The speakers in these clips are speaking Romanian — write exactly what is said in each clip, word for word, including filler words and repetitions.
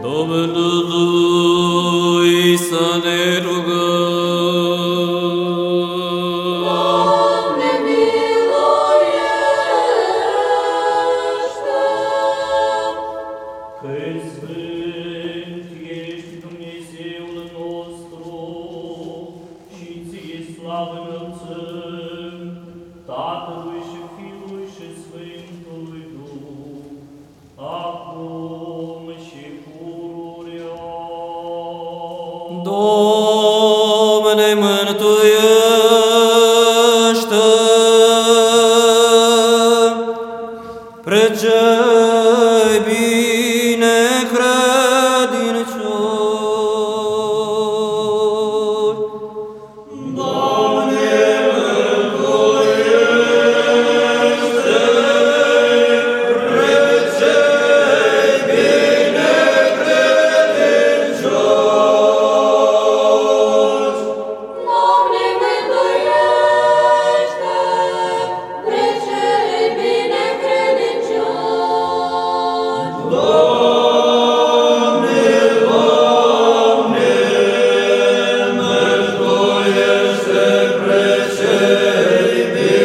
Domnului să ne rugăm. Doamne, miluiește! Că-i sfânt ești Dumnezeul nostru și ție slavă înălțăm, Tatălui și Fiului și Sfântului Duh, acum și pururea. Doamne, mântuiește! Pre cei binecredincioși. Doamne, mântuiește! Pre cei binecredincioși! Doamne, mântuiește! Pre cei binecredincioși! Doamne, Doamne, mântuiește pre cei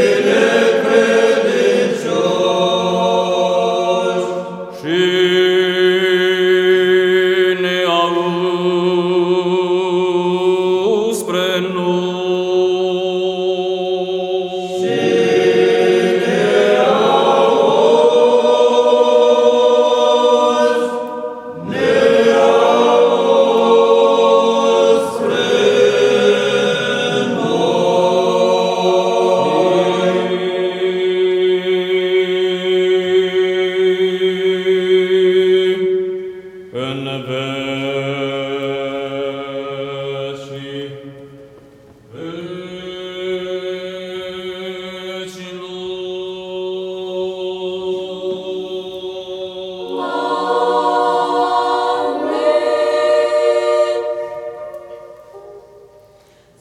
binecredincioși! Și ne auzi spre noi. Și ne auzi, ne auzi spre În veci